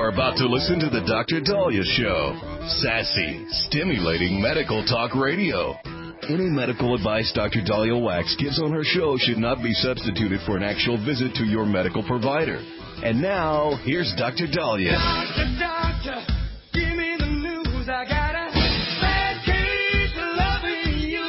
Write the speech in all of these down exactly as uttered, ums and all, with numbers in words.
are about to listen to the Doctor Dahlia Show. Sassy, stimulating medical talk radio. Any medical advice Doctor Dahlia Wax gives on her show should not be substituted for an actual visit to your medical provider. And now, here's Doctor Dahlia. Doctor, doctor, give me the news. I got a bad case of loving you.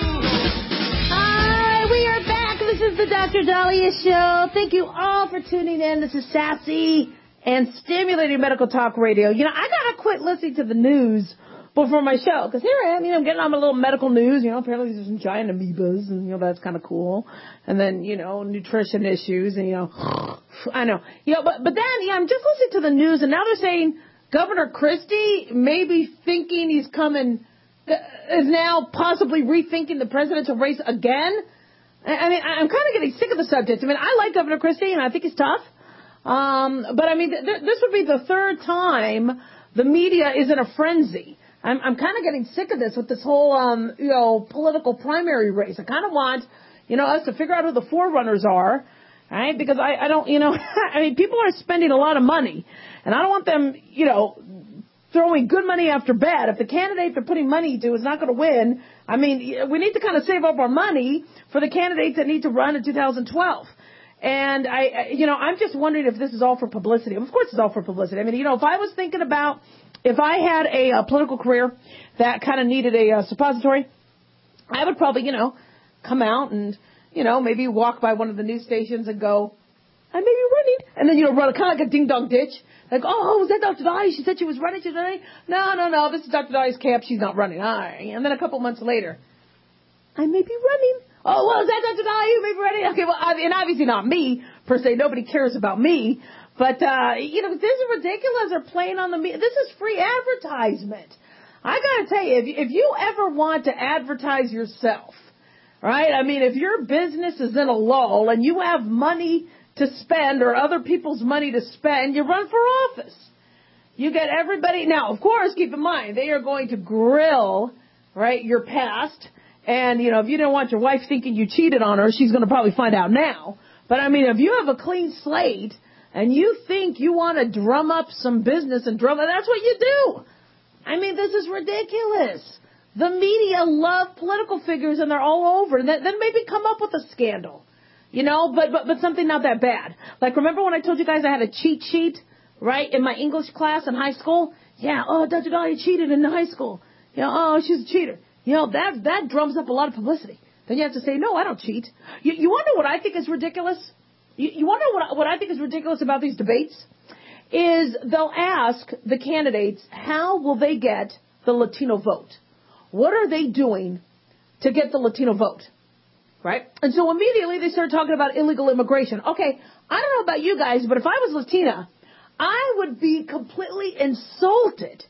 Hi, we are back. This is the Doctor Dahlia Show. Thank you all for tuning in. This is Sassy and stimulating medical talk radio. You know, I gotta quit listening to the news before my show, because here I am, you know, I'm getting on my little medical news, you know, apparently there's some giant amoebas, and, you know, that's kind of cool, and then, you know, nutrition issues, and, you know, I know, you know, but, but then, yeah, I'm just listening to the news, and now they're saying Governor Christie may be thinking he's coming, is now possibly rethinking the presidential race again. I, I mean, I'm kind of getting sick of the subject. I mean, I like Governor Christie, and I think he's tough, um, but, I mean, th- th- this would be the third time the media is in a frenzy. I'm, I'm kind of getting sick of this with this whole, um, you know, political primary race. I kind of want, you know, us to figure out who the forerunners are, right? Because I, I don't, you know, I mean, people are spending a lot of money, and I don't want them, you know, throwing good money after bad. If the candidate they're putting money to is not going to win, I mean, we need to kind of save up our money for the candidates that need to run in two thousand twelve. And I, you know, I'm just wondering if this is all for publicity. Of course it's all for publicity. I mean, you know, if I was thinking about, if I had a, a political career that kind of needed a, a suppository, I would probably, you know, come out and, you know, maybe walk by one of the news stations and go, I may be running. And then, you know, run kind of like a ding-dong ditch. Like, oh, was that Doctor Dahlia? She said she was running today. No, no, no, this is Doctor Dahlia's camp. She's not running. All right. And then a couple months later, I may be running. Oh, well, is that Doctor Dahlia? You may be running? Okay, well, and obviously not me, per se. Nobody cares about me. But, uh, you know, this is ridiculous. They're playing on the media. This is free advertisement. I got to tell you, if, if you ever want to advertise yourself, right? I mean, if your business is in a lull and you have money to spend or other people's money to spend, you run for office. You get everybody. Now, of course, keep in mind, they are going to grill, right, your past. And, you know, if you don't want your wife thinking you cheated on her, she's going to probably find out now. But, I mean, if you have a clean slate and you think you want to drum up some business and drum, that's what you do. I mean, this is ridiculous. The media love political figures, and they're all over. And then maybe come up with a scandal, you know, but, but but something not that bad. Like, remember when I told you guys I had a cheat sheet, right, in my English class in high school? Yeah, oh, Doctor Dahlia cheated in high school. You know, oh, she's a cheater. You know, that that drums up a lot of publicity. Then you have to say, no, I don't cheat. You, you want to know what I think is ridiculous? You, you want to know what, what I think is ridiculous about these debates? Is they'll ask the candidates, how will they get the Latino vote? What are they doing to get the Latino vote? Right? And so immediately they start talking about illegal immigration. Okay, I don't know about you guys, but if I was Latina, I would be completely insulted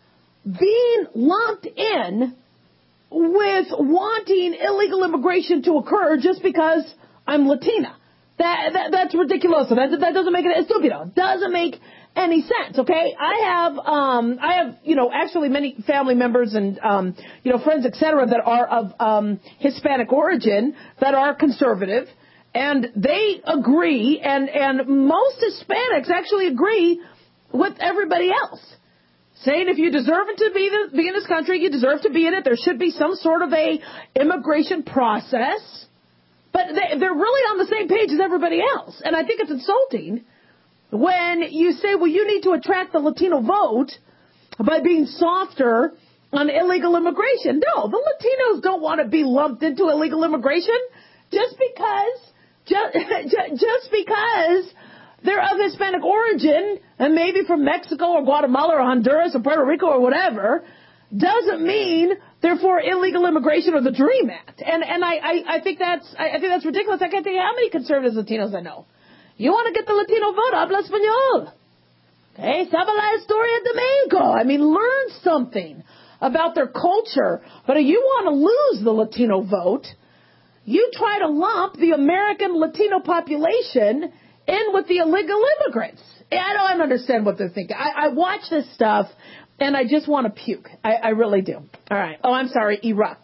being lumped in with wanting illegal immigration to occur just because I'm Latina. That, that that's ridiculous. That that doesn't make it stupido. Doesn't make any sense. Okay, I have um I have you know actually many family members and um you know friends et cetera that are of um Hispanic origin that are conservative, and they agree, and and most Hispanics actually agree with everybody else, saying if you deserve to be, the, be in this country, you deserve to be in it. There should be some sort of a immigration process. But they, they're really on the same page as everybody else. And I think it's insulting when you say, well, you need to attract the Latino vote by being softer on illegal immigration. No, the Latinos don't want to be lumped into illegal immigration just because, just, just because they're of Hispanic origin and maybe from Mexico or Guatemala or Honduras or Puerto Rico or whatever, doesn't mean they're for illegal immigration or the DREAM Act. And and I, I, I think that's I, I think that's ridiculous. I can't tell you how many conservative Latinos I know. You want to get the Latino vote? Habla español. Okay, sabe la historia de Mexico. I mean, learn something about their culture. But if you want to lose the Latino vote, you try to lump the American Latino population in with the illegal immigrants. I don't understand what they're thinking. I, I watch this stuff, and I just want to puke. I, I really do. All right. Oh, I'm sorry. Erupt.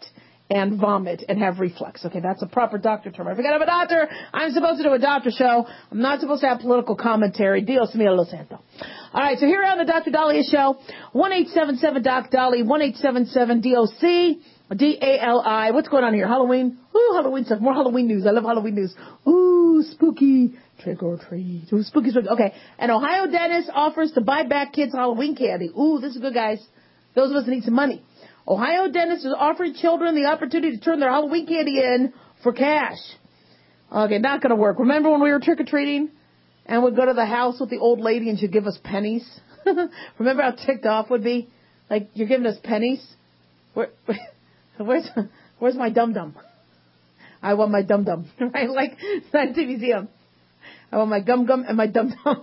and vomit and have reflux. Okay, that's a proper doctor term. I forgot I'm a doctor. I'm supposed to do a doctor show. I'm not supposed to have political commentary. Dios mío lo santo. All right, so here on the Doctor Daliah Show, one eight seven seven Doc Dolly, one eight seven seven D O C, D A L I. What's going on here? Halloween? Ooh, Halloween stuff. More Halloween news. I love Halloween news. Ooh, spooky. Trick or treat. Ooh, spooky, spooky. Okay, an Ohio dentist offers to buy back kids' Halloween candy. Ooh, this is good, guys. Those of us that need some money. Ohio dentist is offering children the opportunity to turn their Halloween candy in for cash. Okay, not going to work. Remember when we were trick-or-treating and we'd go to the house with the old lady and she'd give us pennies? Remember how ticked off would be? Like, you're giving us pennies? Where, where's where's my dum-dum? I want my dum-dum, right? Like, Science Museum. I want my gum-gum and my dum-dum.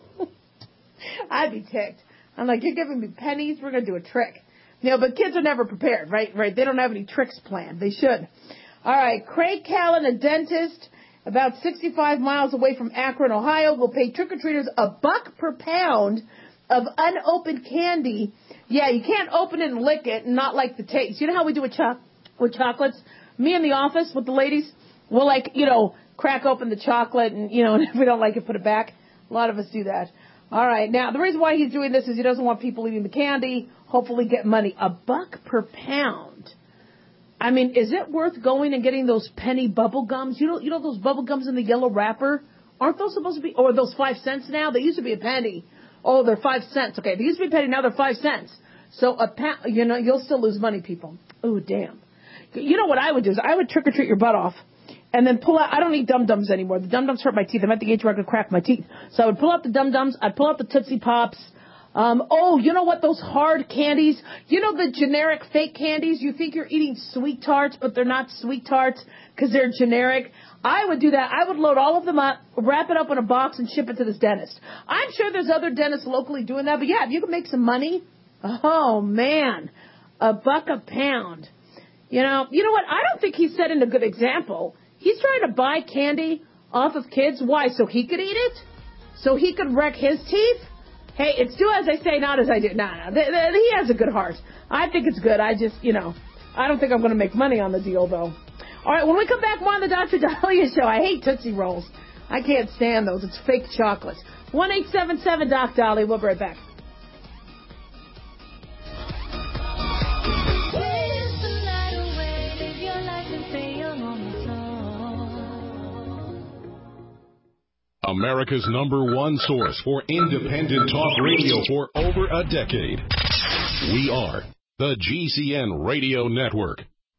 I'd be ticked. I'm like, you're giving me pennies? We're going to do a trick. You know, but kids are never prepared, right? Right? They don't have any tricks planned. They should. All right. Craig Callan, a dentist about sixty-five miles away from Akron, Ohio, will pay trick-or-treaters a buck per pound of unopened candy. Yeah, you can't open it and lick it and not like the taste. You know how we do with, cho- with chocolates? Me in the office with the ladies, we'll, like, you know, crack open the chocolate and, you know, and if we don't like it, put it back. A lot of us do that. All right. Now, the reason why he's doing this is he doesn't want people eating the candy, hopefully get money. A buck per pound. I mean, is it worth going and getting those penny bubble gums? You know, you know those bubble gums in the yellow wrapper? Aren't those supposed to be, or those five cents now? They used to be a penny. Oh, they're five cents. Okay, they used to be a penny, now they're five cents. So, a pound, you know, you'll still lose money, people. Oh, damn. You know what I would do is I would trick-or-treat your butt off. And then pull out, I don't eat Dum-Dums anymore. The Dum-Dums hurt my teeth. I'm at the age where I could crack my teeth. So I would pull out the Dum-Dums. I'd pull out the Tootsie Pops. Um, oh, you know what? Those hard candies. You know the generic fake candies? You think you're eating Sweet Tarts, but they're not Sweet Tarts because they're generic. I would do that. I would load all of them up, wrap it up in a box, and ship it to this dentist. I'm sure there's other dentists locally doing that. But, yeah, if you can make some money, oh, man, a buck a pound. You know, you know what? I don't think he's setting a good example. He's trying to buy candy off of kids. Why? So he could eat it? So he could wreck his teeth? Hey, it's do as I say, not as I do. No, no. Th- th- he has a good heart. I think it's good. I just, you know, I don't think I'm going to make money on the deal, though. All right, when we come back, more on the Doctor Daliah Show. I hate Tootsie Rolls. I can't stand those. It's fake chocolate. one eight seven seven Doc Dolly. We'll be right back. America's number one source for independent talk radio for over a decade. We are the G C N Radio Network.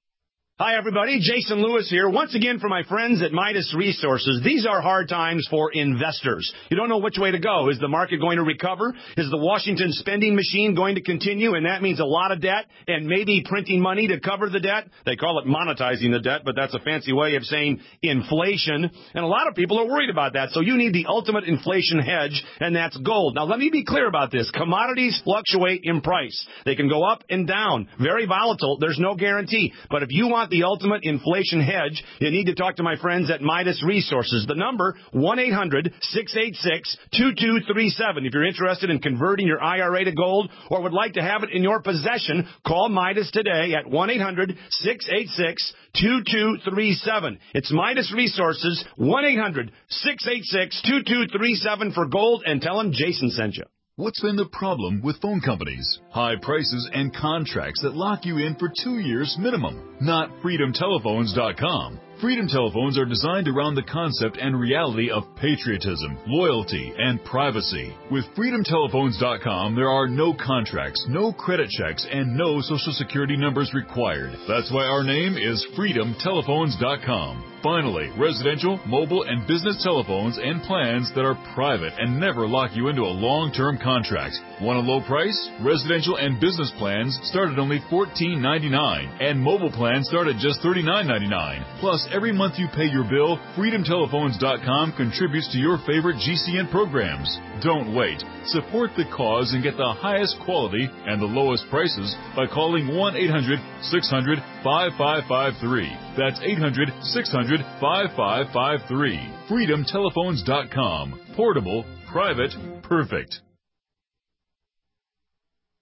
Hi, everybody. Jason Lewis here. Once again for my friends at Midas Resources. These are hard times for investors. You don't know which way to go. Is the market going to recover? Is the Washington spending machine going to continue? And that means a lot of debt and maybe printing money to cover the debt. They call it monetizing the debt, but that's a fancy way of saying inflation. And a lot of people are worried about that. So you need the ultimate inflation hedge, and that's gold. Now, let me be clear about this. Commodities fluctuate in price. They can go up and down. Very volatile. There's no guarantee. But if you want the ultimate inflation hedge, you need to talk to my friends at Midas Resources. The number, one eight hundred six eight six two two three seven. If you're interested in converting your I R A to gold or would like to have it in your possession, call Midas today at one eight hundred six eight six two two three seven. It's Midas Resources, one eight hundred six eight six two two three seven for gold, and tell them Jason sent you. What's been the problem with phone companies? High prices and contracts that lock you in for two years minimum. Not freedom telephones dot com. Freedom Telephones are designed around the concept and reality of patriotism, loyalty, and privacy. With freedom telephones dot com, there are no contracts, no credit checks, and no Social Security numbers required. That's why our name is freedom telephones dot com. Finally, residential, mobile, and business telephones and plans that are private and never lock you into a long-term contract. Want a low price? Residential and business plans start at only fourteen ninety-nine, and mobile plans start at just thirty-nine ninety-nine. Plus, every month you pay your bill, freedom telephones dot com contributes to your favorite G C N programs. Don't wait. Support the cause and get the highest quality and the lowest prices by calling one eight hundred six hundred five five five three. That's eight hundred six hundred five five five three. freedom telephones dot com. Portable, private, perfect.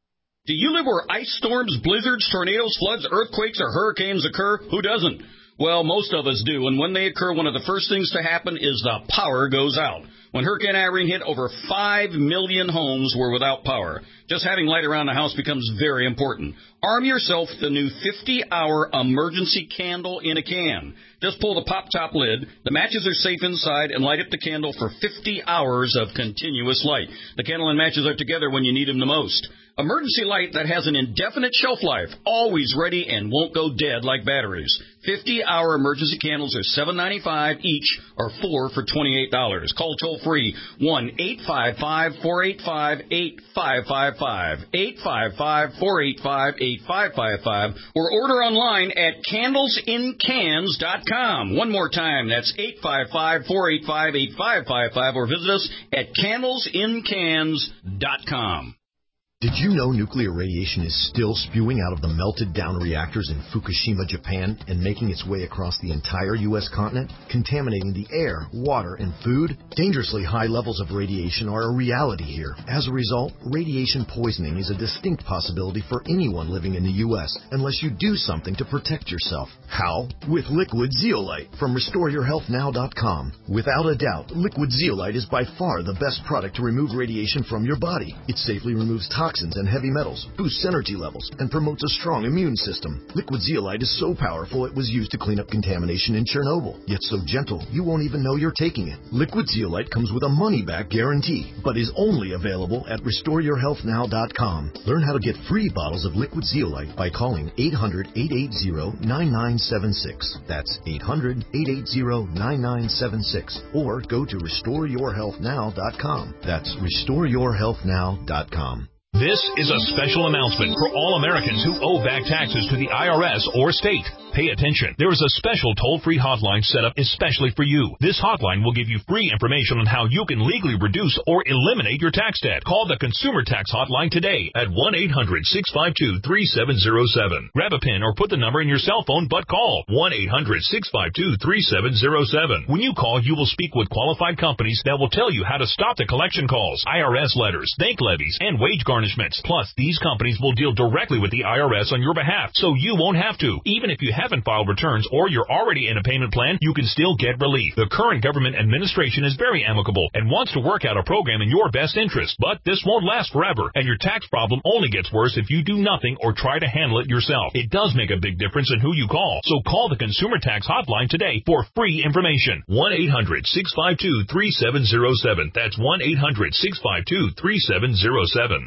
Do you live where ice storms, blizzards, tornadoes, floods, earthquakes, or hurricanes occur? Who doesn't? Well, most of us do, and when they occur, one of the first things to happen is the power goes out. When Hurricane Irene hit, over five million homes were without power. Just having light around the house becomes very important. Arm yourself with the new fifty-hour emergency candle in a can. Just pull the pop-top lid. The matches are safe inside and light up the candle for fifty hours of continuous light. The candle and matches are together when you need them the most. Emergency light that has an indefinite shelf life, always ready and won't go dead like batteries. fifty-hour emergency candles are seven ninety-five each or four for twenty-eight dollars. Call toll-free one eight five five, four eight five, eight five five five, eight five five, four eight five, eight five five five, or order online at candles in cans dot com. One more time, that's eight five five, four eight five, eight five five five, or visit us at candles in cans dot com. Did you know nuclear radiation is still spewing out of the melted-down reactors in Fukushima, Japan, and making its way across the entire U S continent, contaminating the air, water, and food? Dangerously high levels of radiation are a reality here. As a result, radiation poisoning is a distinct possibility for anyone living in the U S, unless you do something to protect yourself. How? With Liquid Zeolite from restore your health now dot com. Without a doubt, Liquid Zeolite is by far the best product to remove radiation from your body. It safely removes toxins and heavy metals, boosts energy levels, and promotes a strong immune system. Liquid Zeolite is so powerful it was used to clean up contamination in Chernobyl, yet so gentle you won't even know you're taking it. Liquid Zeolite comes with a money-back guarantee, but is only available at restore your health now dot com. Learn how to get free bottles of Liquid Zeolite by calling eight hundred, eight eight zero, nine nine seven six. That's eight hundred, eight eight zero, nine nine seven six. Or go to restore your health now dot com. That's restore your health now dot com. This is a special announcement for all Americans who owe back taxes to the I R S or state. Pay attention. There is a special toll-free hotline set up especially for you. This hotline will give you free information on how you can legally reduce or eliminate your tax debt. Call the Consumer Tax Hotline today at one eight hundred, six five two, three seven zero seven. Grab a pen or put the number in your cell phone, but call one eight hundred, six five two, three seven zero seven. When you call, you will speak with qualified companies that will tell you how to stop the collection calls, I R S letters, bank levies, and wage garnishments. Plus, these companies will deal directly with the I R S on your behalf, so you won't have to. Even if you haven't filed returns or you're already in a payment plan, you can still get relief. The current government administration is very amicable and wants to work out a program in your best interest, but this won't last forever, and your tax problem only gets worse if you do nothing or try to handle it yourself. It does make a big difference in who you call, so call the Consumer Tax Hotline today for free information. one eight hundred, six five two, three seven zero seven. That's one eight hundred, six five two, three seven zero seven.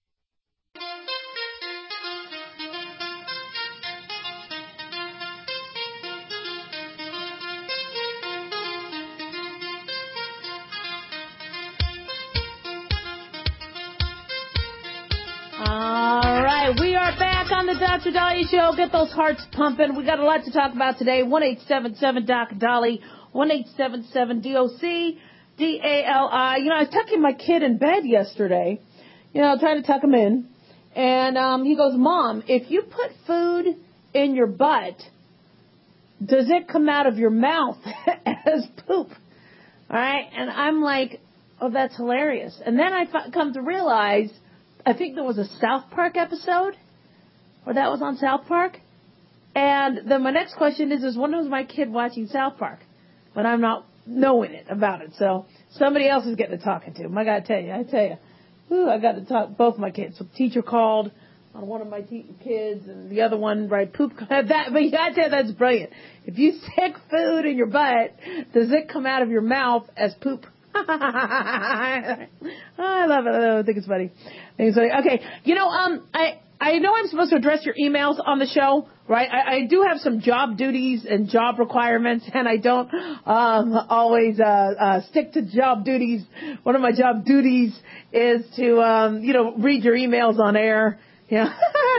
We are back on the Doctor Dahlia Show. Get those hearts pumping. We got a lot to talk about today. one eight seven seven D O C D A L I, one eight seven seven D O C D A L I. You know, I was tucking my kid in bed yesterday, you know, trying to tuck him in. And um, he goes, Mom, if you put food in your butt, does it come out of your mouth as poop? All right? And I'm like, oh, that's hilarious. And then I f- come to realize, I think there was a South Park episode, or that was on South Park. And then my next question is, is when was my kid watching South Park? But I'm not knowing it about it. So somebody else is getting to talking to him. I got to tell you, I tell you, ooh, I got to talk both my kids. So teacher called on one of my te- kids, and the other one, right, poop. That, but you got to tell you, that's brilliant. If you stick food in your butt, does it come out of your mouth as poop? I love it. I think it's funny. I think it's funny. Okay, you know, um, I I know I'm supposed to address your emails on the show, right? I, I do have some job duties and job requirements, and I don't um, always uh, uh, stick to job duties. One of my job duties is to, um, you know, read your emails on air. Yeah,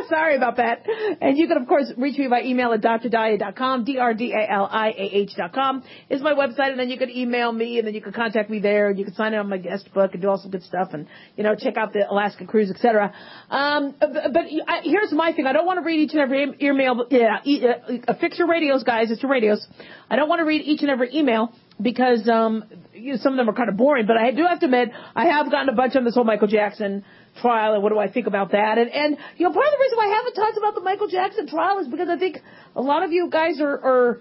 Sorry about that. And you can, of course, reach me by email at d r dalia dot com. D R D A L I A H dot com is my website, and then you can email me, and then you can contact me there, and you can sign in on my guest book and do all some good stuff, and, you know, check out the Alaska cruise, et cetera. Um, but but I, here's my thing. I don't want to read each and every email. Yeah, e- uh, fix your radios, guys. It's your radios. I don't want to read each and every email because um, you know, some of them are kind of boring, but I do have to admit I have gotten a bunch on this whole Michael Jackson trial, and what do I think about that? And, and you know, part of the reason why I haven't talked about the Michael Jackson trial is because I think a lot of you guys are, are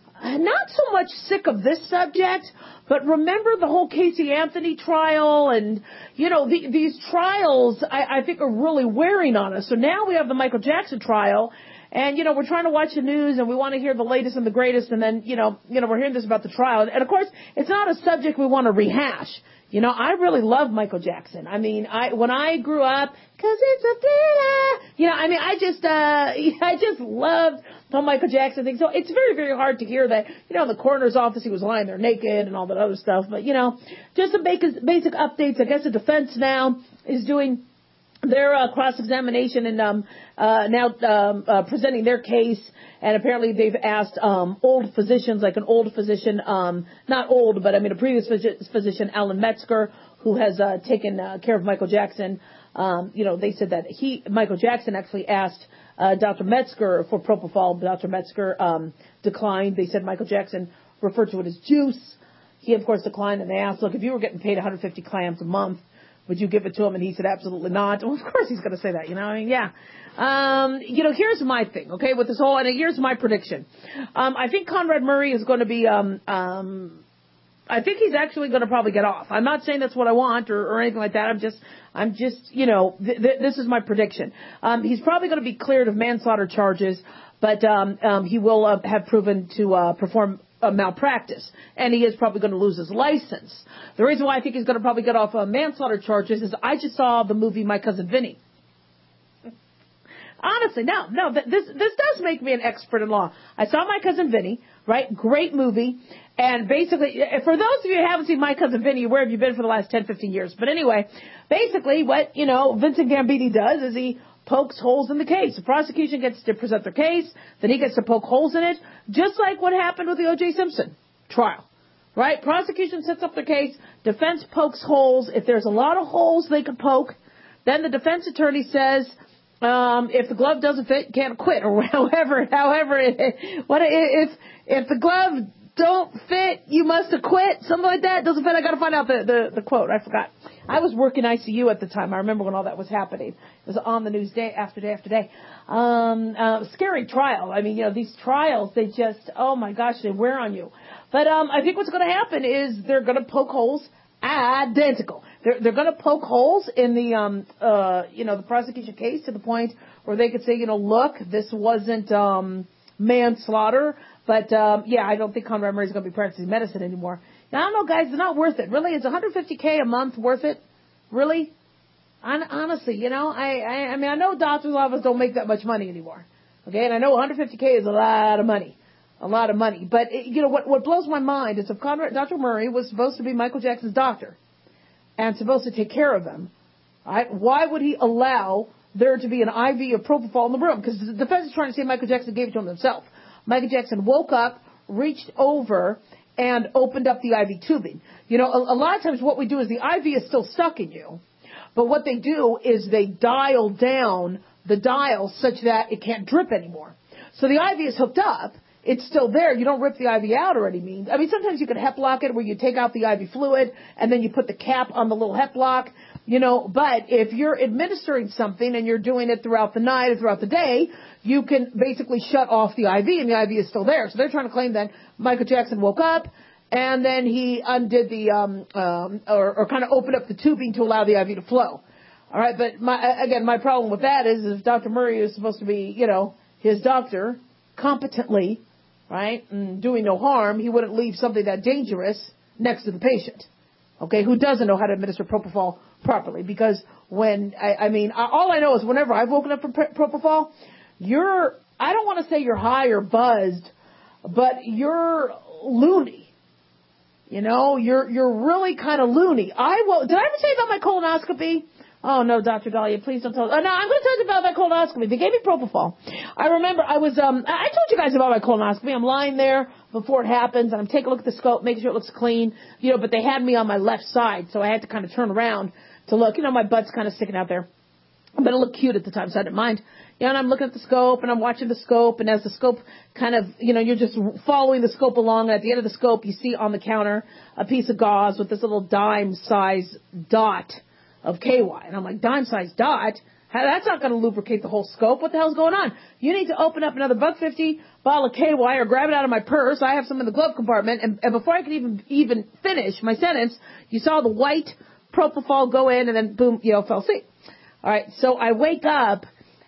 not so much sick of this subject, but remember the whole Casey Anthony trial, and, you know, the, these trials, I, I think, are really wearing on us. So now we have the Michael Jackson trial, and, you know, we're trying to watch the news, and we want to hear the latest and the greatest, and then, you know, you know, we're hearing this about the trial. And, of course, it's not a subject we want to rehash. You know, I really love Michael Jackson. I mean, I when I grew up, 'cause it's a thriller, you know, I mean, I just, uh, I just loved the Michael Jackson thing. So it's very, very hard to hear that, you know, in the coroner's office he was lying there naked and all that other stuff. But, you know, just some basic, basic updates. I guess the defense now is doing their uh, cross-examination and um, uh, now um, uh, presenting their case, and apparently they've asked um, old physicians, like an old physician, um, not old, but I mean a previous phys- physician, Alan Metzger, who has uh, taken uh, care of Michael Jackson. Um, you know, they said that he, Michael Jackson, actually asked uh, Doctor Metzger for propofol. Doctor Metzger um, declined. They said Michael Jackson referred to it as juice. He, of course, declined, and they asked, look, if you were getting paid one hundred fifty clams a month, would you give it to him? And he said, absolutely not. Well, of course he's going to say that, you know. I mean, yeah. Um, you know, here's my thing, okay, with this whole, and here's my prediction. Um, I think Conrad Murray is going to be, um, um, I think he's actually going to probably get off. I'm not saying that's what I want or, or anything like that. I'm just, I'm just, you know, th- th- this is my prediction. Um, he's probably going to be cleared of manslaughter charges, but um, um, he will uh, have proven to uh, perform a malpractice, and he is probably going to lose his license. The reason why I think he's going to probably get off uh, manslaughter charges is I just saw the movie My Cousin Vinny. Honestly, no, no, this this does make me an expert in law. I saw My Cousin Vinny, right? Great movie. And basically, for those of you who haven't seen My Cousin Vinny, where have you been for the last ten, fifteen years? But anyway, basically what, you know, Vincent Gambini does is he pokes holes in the case. The prosecution gets to present their case, then he gets to poke holes in it, just like what happened with the O J Simpson trial, right? Prosecution sets up their case, defense pokes holes. If there's a lot of holes they could poke, then the defense attorney says, um, if the glove doesn't fit, you can't quit, or however, however, it, what if if the glove don't fit, you must have quit, something like that. Doesn't fit, I got to find out the, the the quote. I forgot. I was working I C U at the time. I remember when all that was happening. It was on the news day after day after day. Um, uh, scary trial. I mean, you know, these trials, they just, oh my gosh, they wear on you. But um, I think what's going to happen is they're going to poke holes identical. They're they're going to poke holes in the um uh you know the prosecution case to the point where they could say, you know, look, this wasn't um manslaughter, but um yeah, I don't think Conrad Murray's going to be practicing medicine anymore. Now, I don't know, guys, it's not worth it. Really, is one hundred fifty K a month worth it? Really? Hon- honestly, you know, I, I I mean, I know doctors' offices don't make that much money anymore. Okay, and I know one hundred fifty K is a lot of money. A lot of money. But, it, you know, what what blows my mind is if Conrad, Doctor Murray was supposed to be Michael Jackson's doctor and supposed to take care of him, right, why would he allow there to be an I V of propofol in the room? Because the defense is trying to say Michael Jackson gave it to him himself. Michael Jackson woke up, reached over, and opened up the I V tubing. You know, a, a lot of times what we do is the I V is still stuck in you, but what they do is they dial down the dial such that it can't drip anymore. So the I V is hooked up. It's still there. You don't rip the I V out or any means. I mean, sometimes you can hep lock it where you take out the I V fluid and then you put the cap on the little hep lock, you know, but if you're administering something and you're doing it throughout the night or throughout the day, you can basically shut off the I V and the I V is still there. So they're trying to claim that Michael Jackson woke up and then he undid the, um, um, or, or kind of opened up the tubing to allow the I V to flow. All right. But my, again, my problem with that is if Doctor Murray is supposed to be, you know, his doctor competently, right, and doing no harm, he wouldn't leave something that dangerous next to the patient, okay, who doesn't know how to administer propofol properly. Because when, I, I mean, I, all I know is whenever I've woken up from pro- propofol, you're, I don't want to say you're high or buzzed, but you're loony. You know, you're you're really kind of loony. I will, did I ever tell you about my colonoscopy? Oh, no, Doctor Dahlia, please don't tell. Oh, no, I'm going to tell you about my colonoscopy. They gave me propofol. I remember I was, um, I told you guys about my colonoscopy. I'm lying there before it happens, and I'm taking a look at the scope, making sure it looks clean, you know, but they had me on my left side, so I had to kind of turn around to look. You know, my butt's kind of sticking out there. But it looked cute at the time, so I didn't mind. You know, and I'm looking at the scope, and I'm watching the scope, and as the scope kind of, you know, you're just following the scope along, and at the end of the scope, you see on the counter a piece of gauze with this little dime-size dot of K Y. And I'm like, dime-sized dot? That's not going to lubricate the whole scope. What the hell's going on? You need to open up another buck fifty bottle of K Y or grab it out of my purse. I have some in the glove compartment. And, and before I could even even finish my sentence, you saw the white propofol go in, and then boom, you know, fell asleep. All right, so I wake up,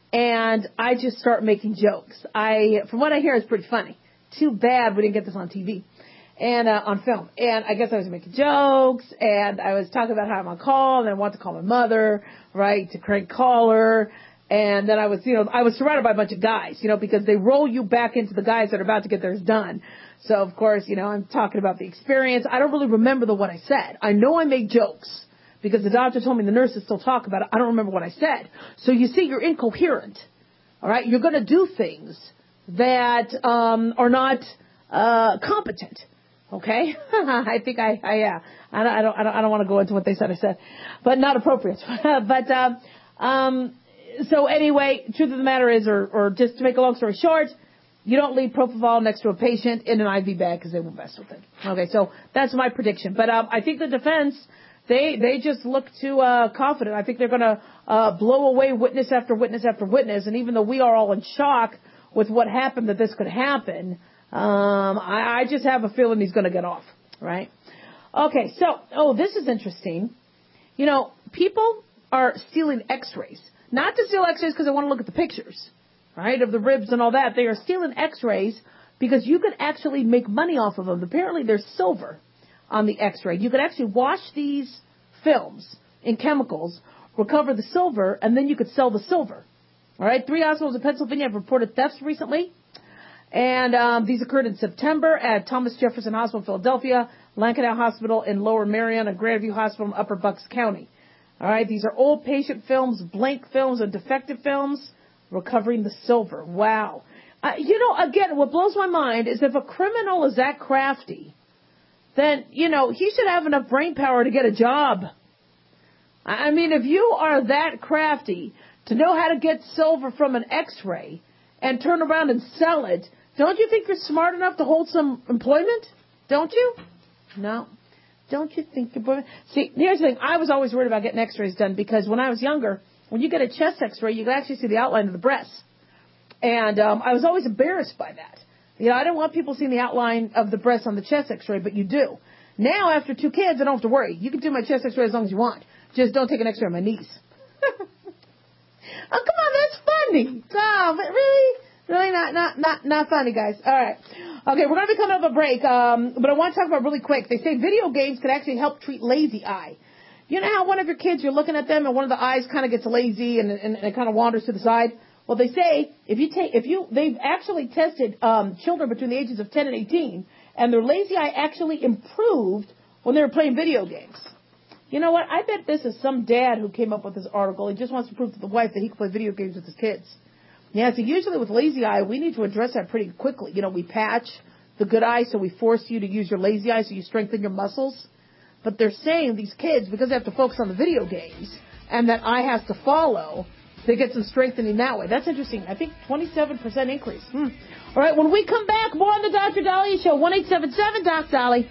and I just start making jokes. I, from what I hear, it's pretty funny. Too bad we didn't get this on T V and uh, on film. And I guess I was making jokes, and I was talking about how I'm on call, and I want to call my mother, right, to crank call her. And then I was, you know, I was surrounded by a bunch of guys, you know, because they roll you back into the guys that are about to get theirs done. So, of course, you know, I'm talking about the experience. I don't really remember the what I said. I know I made jokes, because the doctor told me the nurses still talk about it. I don't remember what I said. So you see, you're incoherent. All right? You're going to do things that um, are not uh, competent. Okay? I think I, I yeah. I don't, I don't, I don't, I don't want to go into what they said I said, but not appropriate. but uh, um, so anyway, truth of the matter is, or, or just to make a long story short, you don't leave propofol next to a patient in an I V bag because they won't mess with it. Okay, so that's my prediction. But um, I think the defense, They they just look too uh, confident. I think they're going to uh, blow away witness after witness after witness. And even though we are all in shock with what happened, that this could happen, um, I, I just have a feeling he's going to get off, right? Okay, so, oh, this is interesting. You know, people are stealing x-rays. Not to steal x-rays because they want to look at the pictures, right, of the ribs and all that. They are stealing x-rays because you could actually make money off of them. Apparently, there's silver on the x-ray. You could actually wash these films in chemicals, recover the silver, and then you could sell the silver. All right, three hospitals in Pennsylvania have reported thefts recently, and um, these occurred in September at Thomas Jefferson Hospital in Philadelphia, Lankenau Hospital in Lower Merion, and Grandview Hospital in Upper Bucks County. All right, these are old patient films, blank films, and defective films, recovering the silver. Wow. Uh, you know, again, what blows my mind is if a criminal is that crafty, then, you know, he should have enough brain power to get a job. I mean, if you are that crafty to know how to get silver from an x-ray and turn around and sell it, don't you think you're smart enough to hold some employment? Don't you? No. Don't you think you're... See, here's the thing. I was always worried about getting x-rays done because when I was younger, when you get a chest x-ray, you can actually see the outline of the breast. And um, I was always embarrassed by that. You know, I don't want people seeing the outline of the breast on the chest x-ray, but you do. Now, after two kids, I don't have to worry. You can do my chest x-ray as long as you want. Just don't take an x-ray on my knees. Oh, come on, that's funny. Oh, but really? Really not, not, not, not funny, guys. All right. Okay, we're going to be coming up a break, um, but I want to talk about really quick. They say video games could actually help treat lazy eye. You know how one of your kids, you're looking at them and one of the eyes kind of gets lazy and, and, and it kind of wanders to the side? Well, they say if you take, if you, they've actually tested um, children between the ages of ten and eighteen, and their lazy eye actually improved when they were playing video games. You know what? I bet this is some dad who came up with this article. He just wants to prove to the wife that he can play video games with his kids. Yeah, so usually with lazy eye, we need to address that pretty quickly. You know, we patch the good eye, so we force you to use your lazy eye so you strengthen your muscles. But they're saying these kids, because they have to focus on the video games, and that eye has to follow, they get some strengthening that way. That's interesting. I think twenty-seven percent increase. Hmm. All right, when we come back, more on the Doctor Dahlia Show, one eight seven seven Doc Dolly.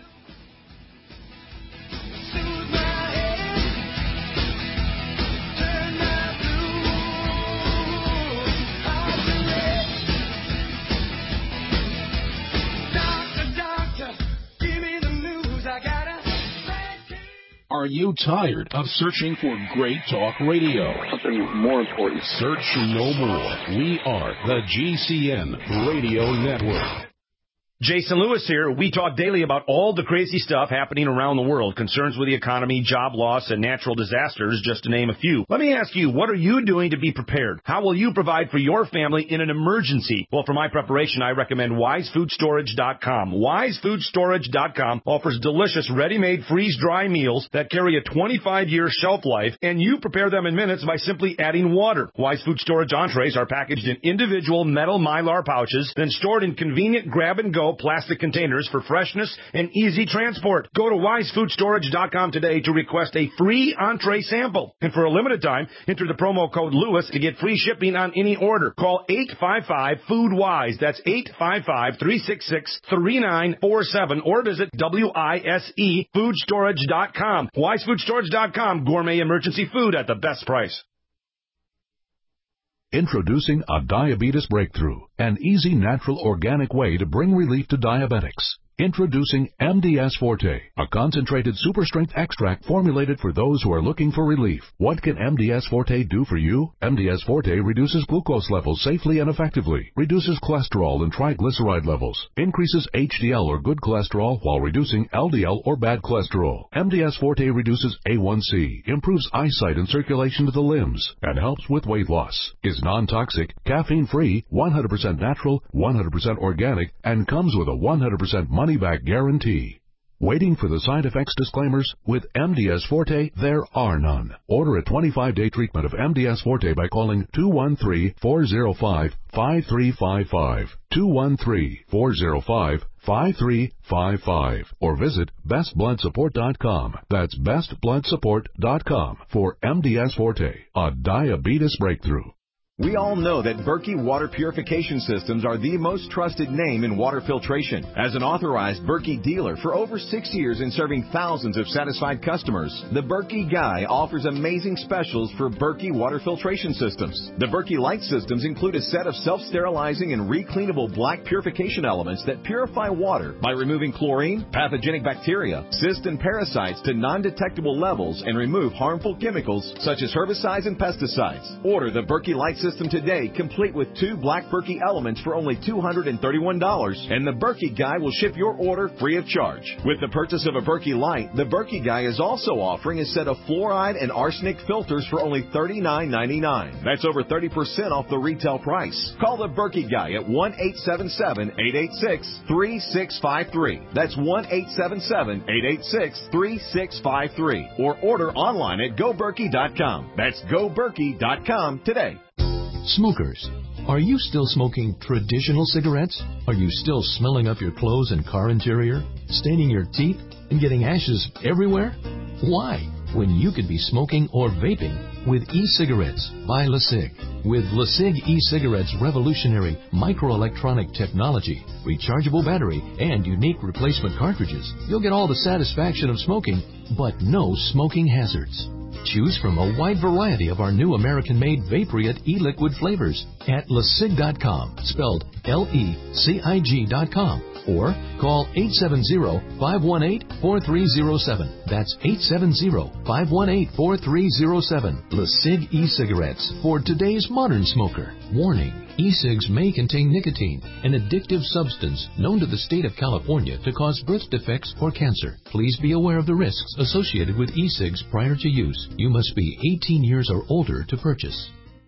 Are you tired of searching for great talk radio? Something more important. Search no more. We are the G C N Radio Network. Jason Lewis here. We talk daily about all the crazy stuff happening around the world, concerns with the economy, job loss, and natural disasters, just to name a few. Let me ask you, what are you doing to be prepared? How will you provide for your family in an emergency? Well, for my preparation, I recommend wise food storage dot com. wise food storage dot com offers delicious ready-made freeze-dry meals that carry a twenty-five year shelf life, and you prepare them in minutes by simply adding water. Wise Food Storage entrees are packaged in individual metal Mylar pouches, then stored in convenient grab-and-go plastic containers for freshness and easy transport. Go to wise food storage dot com today to request a free entree sample. And for a limited time, enter the promo code Lewis to get free shipping on any order. Call eight five five, food wise. That's eight five five, three six six, three nine four seven or visit wise food storage dot com. wise food storage dot com. Gourmet emergency food at the best price. Introducing a diabetes breakthrough, an easy, natural, organic way to bring relief to diabetics. Introducing M D S Forte, a concentrated super-strength extract formulated for those who are looking for relief. What can M D S Forte do for you? M D S Forte reduces glucose levels safely and effectively, reduces cholesterol and triglyceride levels, increases H D L or good cholesterol while reducing L D L or bad cholesterol. M D S Forte reduces A one C, improves eyesight and circulation to the limbs, and helps with weight loss. Is non-toxic, caffeine-free, one hundred percent natural, one hundred percent organic, and comes with a one hundred percent money-back guarantee. Waiting for the side effects disclaimers? With M D S Forte, there are none. Order a twenty-five day treatment of M D S Forte by calling two one three, four zero five, five three five five, two one three, four zero five, five three five five, or visit best blood support dot com. That's best blood support dot com for M D S Forte, a diabetes breakthrough. We all know that Berkey Water Purification Systems are the most trusted name in water filtration. As an authorized Berkey dealer for over six years and serving thousands of satisfied customers, the Berkey Guy offers amazing specials for Berkey Water Filtration Systems. The Berkey Light Systems include a set of self-sterilizing and recleanable black purification elements that purify water by removing chlorine, pathogenic bacteria, cysts, and parasites to non-detectable levels and remove harmful chemicals such as herbicides and pesticides. Order the Berkey Light System today, complete with two black Berkey elements for only two hundred thirty-one dollars, and the Berkey Guy will ship your order free of charge. With the purchase of a Berkey Light, the Berkey Guy is also offering a set of fluoride and arsenic filters for only thirty-nine ninety-nine. That's over thirty percent off the retail price. Call the Berkey Guy at one eight seven seven, eight eight six, three six five three. That's one eight seven seven, eight eight six, three six five three. Or order online at go berkey dot com. That's go berkey dot com today. Smokers, are you still smoking traditional cigarettes? Are you still smelling up your clothes and car interior, staining your teeth, and getting ashes everywhere? Why, when you could be smoking or vaping with e-cigarettes by LeSig. With LeSig e-cigarettes' revolutionary microelectronic technology, rechargeable battery, and unique replacement cartridges, you'll get all the satisfaction of smoking, but no smoking hazards. Choose from a wide variety of our new American-made Vaporite e-liquid flavors at lesig dot com, spelled L E C I G dot com, or call eight seven zero, five one eight, four three zero seven. That's eight seven zero, five one eight, four three zero seven. LeSig e-cigarettes for today's modern smoker. Warning. E-cigs may contain nicotine, an addictive substance known to the state of California to cause birth defects or cancer. Please be aware of the risks associated with e-cigs prior to use. You must be eighteen years or older to purchase.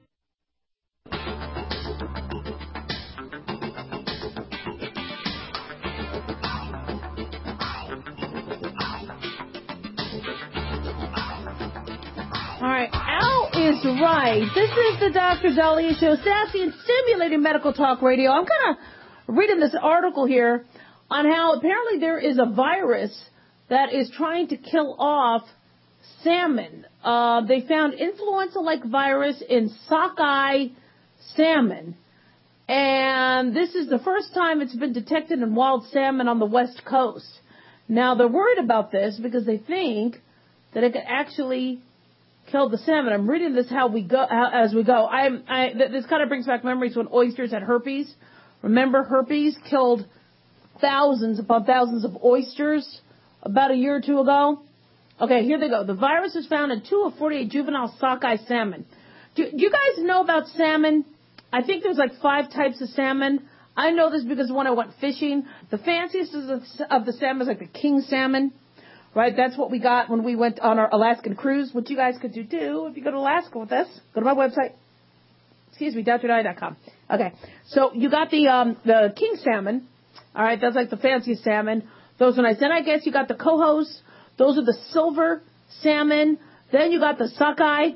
Is right. This is the Doctor Dahlia Show, sassy and stimulating medical talk radio. I'm kind of reading this article here on how apparently there is a virus that is trying to kill off salmon. Uh, they found influenza-like virus in sockeye salmon. And this is the first time it's been detected in wild salmon on the West Coast. Now, they're worried about this because they think that it could actually kill the salmon. I'm reading this how we go how, as we go. I'm, I, this kind of brings back memories when oysters had herpes. Remember, herpes killed thousands upon thousands of oysters about a year or two ago? Okay, here they go. The virus is found in two of forty-eight juvenile sockeye salmon. Do, do you guys know about salmon? I think there's like five types of salmon. I know this because when I went fishing, the fanciest of the, of the salmon is like the king salmon, right? That's what we got when we went on our Alaskan cruise, which you guys could do too if you go to Alaska with us. Go to my website. Excuse me, Dr Dye dot com. Okay, so you got the um, the king salmon. All right, that's like the fanciest salmon. Those are nice. Then I guess you got the cohos. Those are the silver salmon. Then you got the sockeye.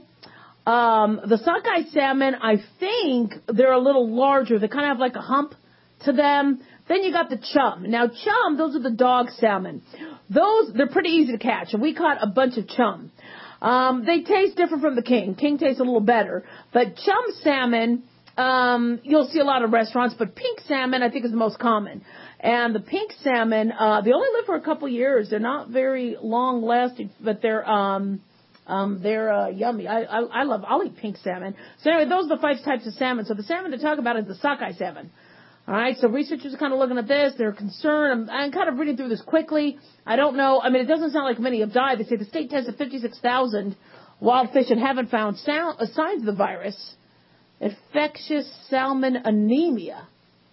Um, the sockeye salmon, I think they're a little larger. They kind of have like a hump to them. Then you got the chum. Now, chum, those are the dog salmon. Those, they're pretty easy to catch. And we caught a bunch of chum. Um, they taste different from the king. King tastes a little better. But chum salmon, um, you'll see a lot of restaurants. But pink salmon, I think, is the most common. And the pink salmon, uh, they only live for a couple years. They're not very long lasting, but they're, um, um, they're, uh, yummy. I, I, I love, I'll eat pink salmon. So anyway, those are the five types of salmon. So the salmon to talk about is the sockeye salmon. All right. So researchers are kind of looking at this. They're concerned. I'm, I'm kind of reading through this quickly. I don't know. I mean, it doesn't sound like many have died. They say the state tested fifty-six thousand wild fish and haven't found sound, uh, signs of the virus. Infectious salmon anemia.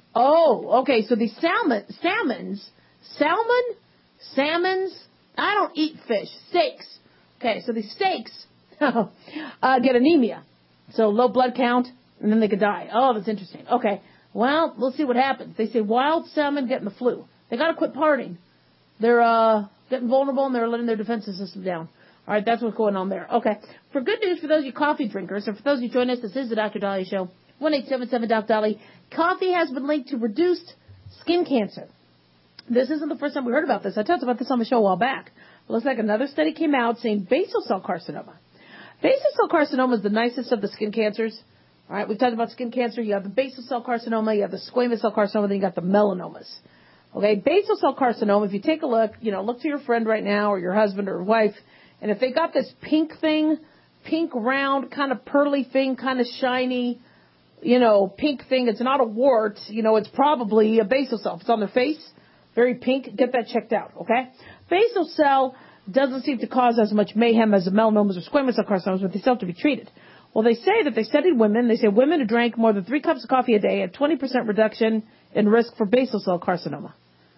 Oh, okay. So these salmon, salmons, salmon, salmons. I don't eat fish. Steaks. Okay, so these steaks uh, get anemia. So low blood count, and then they could die. Oh, that's interesting. Okay, well, we'll see what happens. They say wild salmon getting the flu. They got to quit partying. They're uh, getting vulnerable, and they're letting their defensive system down. All right, that's what's going on there. Okay, for good news for those of you coffee drinkers, or for those of you joining us, this is the Doctor Dahlia Show. one eight seven seven Doc Dolly. Coffee has been linked to reduced skin cancer. This isn't the first time we heard about this. I talked about this on the show a while back. It looks like another study came out saying basal cell carcinoma. Basal cell carcinoma is the nicest of the skin cancers. All right, we've talked about skin cancer. You have the basal cell carcinoma, you have the squamous cell carcinoma, then you got the melanomas. Okay, basal cell carcinoma, if you take a look, you know, look to your friend right now or your husband or wife, and if they got this pink thing, pink round, kind of pearly thing, kind of shiny, you know, pink thing, it's not a wart, you know, it's probably a basal cell. If it's on their face, very pink, get that checked out, okay? Basal cell doesn't seem to cause as much mayhem as the melanomas or squamous cell carcinomas, but they still have to be treated. Well, they say that they studied women. They say women who drank more than three cups of coffee a day had twenty percent reduction in risk for basal cell carcinoma.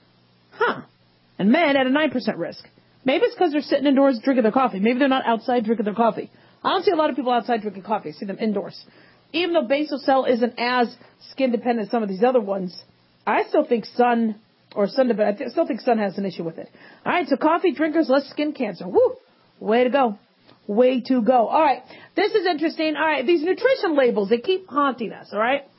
Huh. And men had a nine percent risk. Maybe it's because they're sitting indoors drinking their coffee. Maybe they're not outside drinking their coffee. I don't see a lot of people outside drinking coffee. I see them indoors. Even though basal cell isn't as skin dependent as some of these other ones, I still think sun or sun dependent. I still think sun has an issue with it. All right, so coffee drinkers, less skin cancer. Woo! Way to go. Way to go. All right, this is interesting. All right, these nutrition labels, they keep haunting us, all right?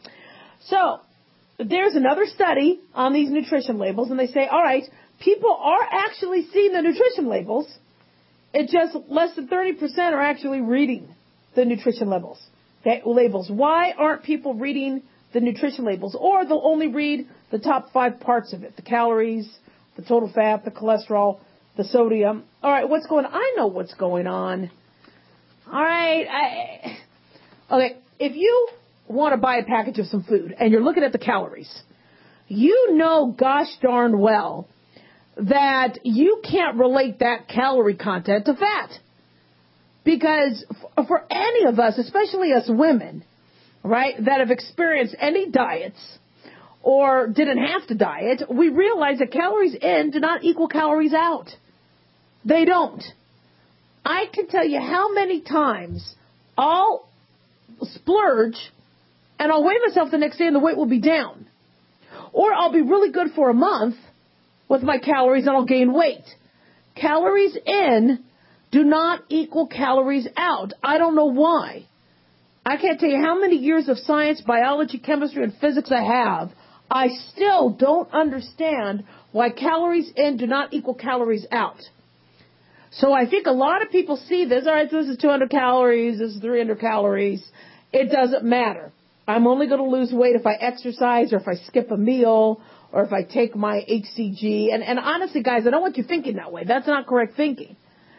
So there's another study on these nutrition labels, and they say, all right, people are actually seeing the nutrition labels. It's just less than thirty percent are actually reading the nutrition labels. Okay, labels. Why aren't people reading the nutrition labels? Or they'll only read the top five parts of it, the calories, the total fat, the cholesterol, the sodium. All right, what's going on? I know what's going on. All right. I, okay, if you want to buy a package of some food and you're looking at the calories, you know gosh darn well that you can't relate that calorie content to fat. Because for any of us, especially us women, right, that have experienced any diets or didn't have to diet, we realize that calories in do not equal calories out. They don't. I can tell you how many times I'll splurge and I'll weigh myself the next day and the weight will be down. Or I'll be really good for a month with my calories and I'll gain weight. Calories in do not equal calories out. I don't know why. I can't tell you how many years of science, biology, chemistry, and physics I have. I still don't understand why calories in do not equal calories out. So I think a lot of people see this. All right, so this is two hundred calories, this is three hundred calories. It doesn't matter. I'm only going to lose weight if I exercise or if I skip a meal or if I take my H C G. And, and honestly, guys, I don't want you thinking that way. That's not correct thinking.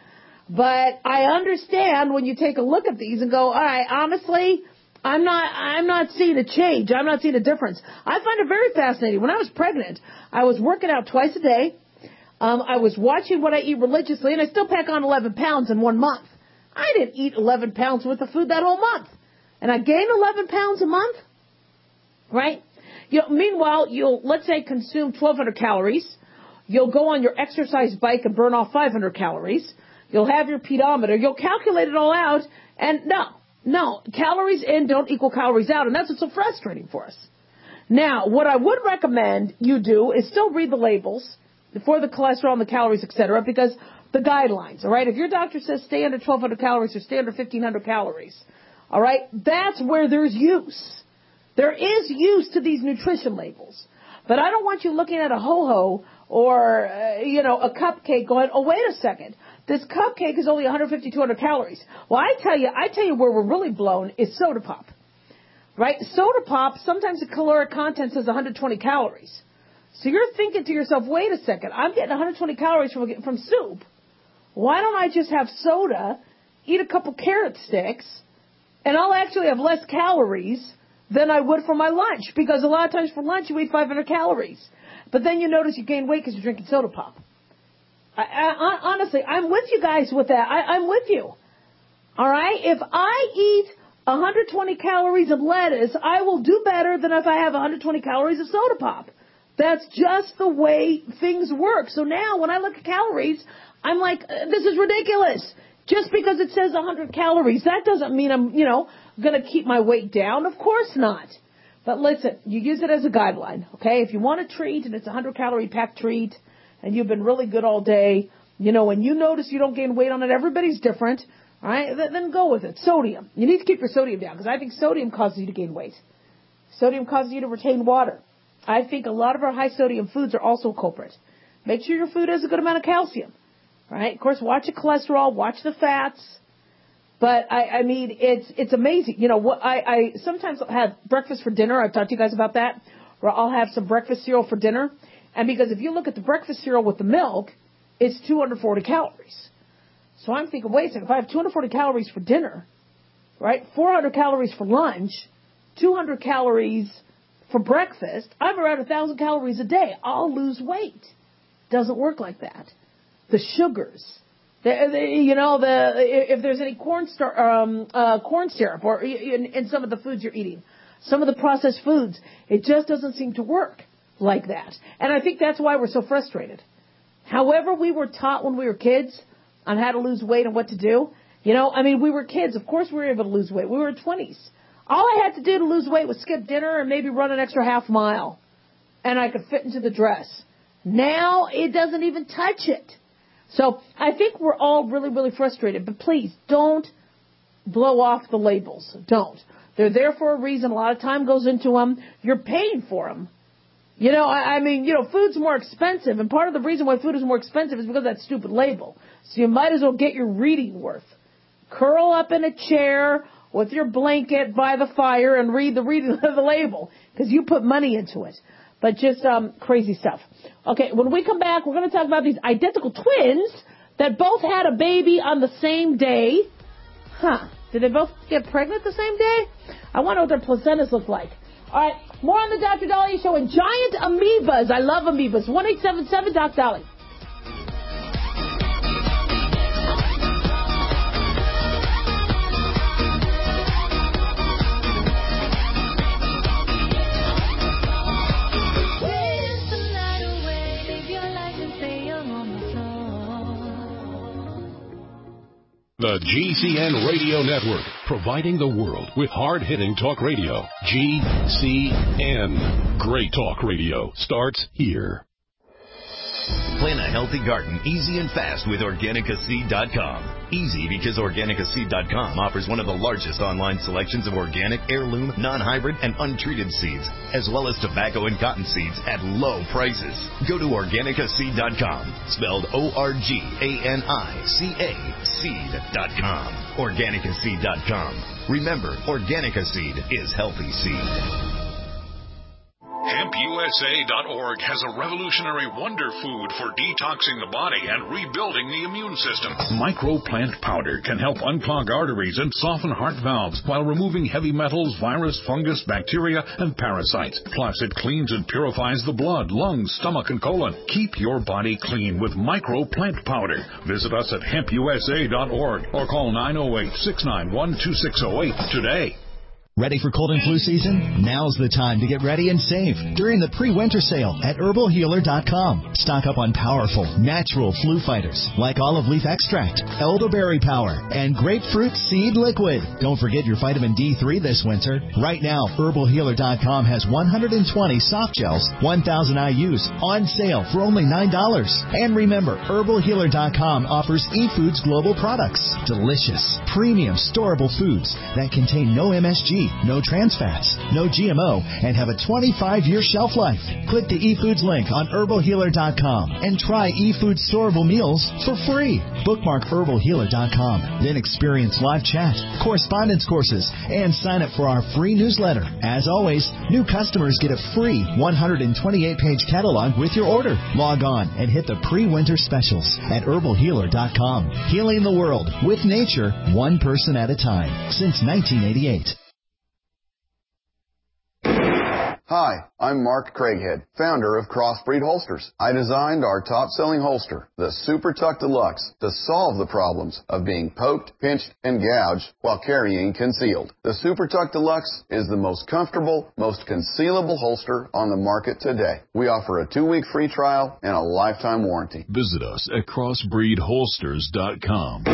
But I understand when you take a look at these and go, all right, honestly, I'm not, I'm not seeing a change. I'm not seeing a difference. I find it very fascinating. When I was pregnant, I was working out twice a day. Um, I was watching what I eat religiously, and I still pack on eleven pounds in one month. I didn't eat eleven pounds worth of food that whole month. And I gained eleven pounds a month, right? You know, meanwhile, you'll, let's say, consume twelve hundred calories. You'll go on your exercise bike and burn off five hundred calories. You'll have your pedometer. You'll calculate it all out. And no, no, calories in don't equal calories out. And that's what's so frustrating for us. Now, what I would recommend you do is still read the labels for the cholesterol and the calories, et cetera, because the guidelines, all right? If your doctor says stay under twelve hundred calories or stay under fifteen hundred calories, all right, that's where there's use. There is use to these nutrition labels. But I don't want you looking at a ho-ho or, uh, you know, a cupcake going, oh, wait a second. This cupcake is only one hundred fifty, two hundred calories. Well, I tell you, I tell you where we're really blown is soda pop. Right? Soda pop, sometimes the caloric content says one hundred twenty calories. So you're thinking to yourself, wait a second, I'm getting one hundred twenty calories from, from soup. Why don't I just have soda, eat a couple carrot sticks, and I'll actually have less calories than I would for my lunch? Because a lot of times for lunch you eat five hundred calories. But then you notice you gain weight because you're drinking soda pop. I, I, honestly, I'm with you guys with that. I, I'm with you. All right? If I eat one hundred twenty calories of lettuce, I will do better than if I have one hundred twenty calories of soda pop. That's just the way things work. So now when I look at calories, I'm like, this is ridiculous. Just because it says one hundred calories, that doesn't mean I'm, you know, going to keep my weight down. Of course not. But listen, you use it as a guideline, okay? If you want a treat and it's a one hundred calorie packed treat and you've been really good all day, you know, and you notice you don't gain weight on it, everybody's different, all right? Then go with it. Sodium. You need to keep your sodium down because I think sodium causes you to gain weight. Sodium causes you to retain water. I think a lot of our high sodium foods are also a culprit. Make sure your food has a good amount of calcium. Right? Of course, watch the cholesterol, watch the fats. But I, I mean, it's it's amazing. You know, what I, I sometimes have breakfast for dinner. I've talked to you guys about that. Where I'll have some breakfast cereal for dinner, and because if you look at the breakfast cereal with the milk, it's two hundred forty calories. So I'm thinking, wait a second, if I have two hundred forty calories for dinner, right, four hundred calories for lunch, two hundred calories for breakfast, I'm around one thousand calories a day. I'll lose weight. Doesn't work like that. The sugars, the, the, you know, the if there's any corn star, um, uh, corn syrup or in, in some of the foods you're eating, some of the processed foods, it just doesn't seem to work like that. And I think that's why we're so frustrated. However we were taught when we were kids on how to lose weight and what to do, you know, I mean, we were kids. Of course we were able to lose weight. We were twenties. All I had to do to lose weight was skip dinner and maybe run an extra half mile, and I could fit into the dress. Now it doesn't even touch it. So I think we're all really, really frustrated. But please, don't blow off the labels. Don't. They're there for a reason. A lot of time goes into them. You're paying for them. You know, I, I mean, you know, food's more expensive. And part of the reason why food is more expensive is because of that stupid label. So you might as well get your reading worth. Curl up in a chair with your blanket by the fire and read the reading of the label because you put money into it. But just um, crazy stuff. Okay, when we come back, we're going to talk about these identical twins that both had a baby on the same day. Huh. Did they both get pregnant the same day? I wonder what their placentas look like. All right, more on the Doctor Dahlia Show and giant amoebas. I love amoebas. one eight seven seven Doc Dolly. The G C N Radio Network, providing the world with hard-hitting talk radio. G C N. Great talk radio starts here. Plant a healthy garden easy and fast with Organica Seed dot com. Easy because Organica Seed dot com offers one of the largest online selections of organic, heirloom, non-hybrid, and untreated seeds, as well as tobacco and cotton seeds at low prices. Go to Organica Seed dot com, spelled O R G A N I C A, seed dot com. Organica Seed dot com. Remember, Organica Seed is healthy seed. Hemp U S A dot org has a revolutionary wonder food for detoxing the body and rebuilding the immune system. Microplant powder can help unclog arteries and soften heart valves while removing heavy metals, virus, fungus, bacteria, and parasites. Plus, it cleans and purifies the blood, lungs, stomach, and colon. Keep your body clean with Microplant powder. Visit us at Hemp U S A dot org or call nine oh eight, six nine one, two six oh eight today. Ready for cold and flu season? Now's the time to get ready and save during the pre-winter sale at herbal healer dot com. Stock up on powerful, natural flu fighters like olive leaf extract, elderberry power, and grapefruit seed liquid. Don't forget your vitamin D three this winter. Right now, herbal healer dot com has one hundred twenty soft gels, one thousand I U's on sale for only nine dollars. And remember, herbal healer dot com offers eFoods Global products. Delicious, premium, storable foods that contain no M S G, no trans fats, no G M O, and have a twenty-five year shelf life. Click the eFoods link on herbal healer dot com and try eFoods storable meals for free. Bookmark herbal healer dot com, then experience live chat, correspondence courses, and sign up for our free newsletter. As always, new customers get a free one hundred twenty-eight page catalog with your order. Log on and hit the pre-winter specials at herbal healer dot com. Healing the world with nature, one person at a time, since nineteen eighty-eight. Hi, I'm Mark Craighead, founder of Crossbreed Holsters. I designed our top-selling holster, the Super Tuck Deluxe, to solve the problems of being poked, pinched, and gouged while carrying concealed. The Super Tuck Deluxe is the most comfortable, most concealable holster on the market today. We offer a two-week free trial and a lifetime warranty. Visit us at crossbreed holsters dot com.